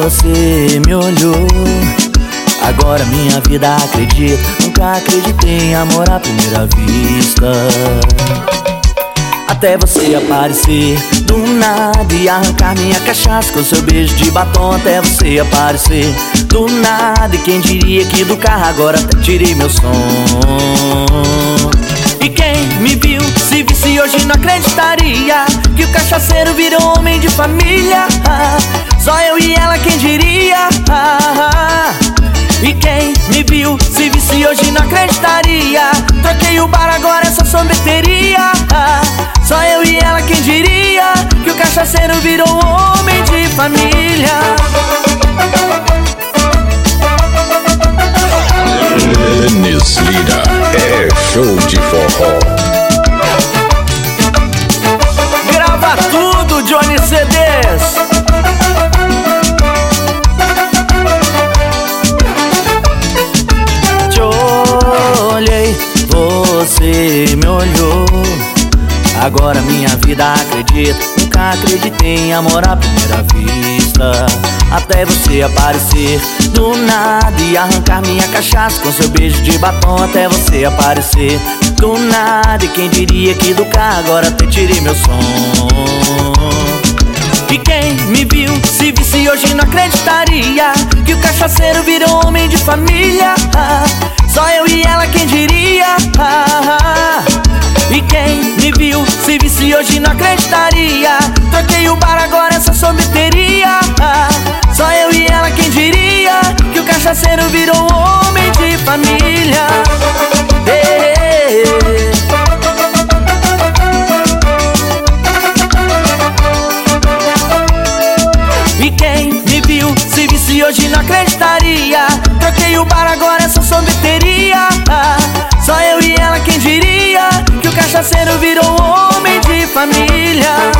você me olhou. Agora minha vida acredita. Nunca acreditei em amor à primeira vista. Até você aparecer do nada e arrancar minha cachaça com seu beijo de batom. Até você aparecer do nada, e quem diria que do carro agora até tirei meu som. E quem me viu, se visse hoje não acreditaria que o cachaceiro virou homem de família. Só eu e ela, quem diria? E quem me viu, se visse hoje não acreditaria. Troquei o bar, agora é só sorveteria. Só eu e ela, quem diria que o cachaceiro virou homem de família. Dennis Lira é show de forró. Grava tudo, Johnny CDs. Te olhei, você me olhou. Agora minha vida acredita. Nunca acreditei em amor à primeira vista. Até você aparecer do nada e arrancar minha cachaça com seu beijo de batom. Até você aparecer do nada, e quem diria que do carro agora até tirei meu som. E quem me viu, se visse hoje não acreditaria que o cachaceiro virou homem de família. Só eu e ela, quem diria? E quem me viu, se visse hoje não acreditaria. Troquei o bar, agora é só sorveteria. Só eu e ela, quem diria que o cachaceiro virou homem de família. E quem me viu, se visse hoje não acreditaria. Troquei o bar, agora é só sorveteria. Só eu e ela, quem diria que o cachaceiro virou homem de família.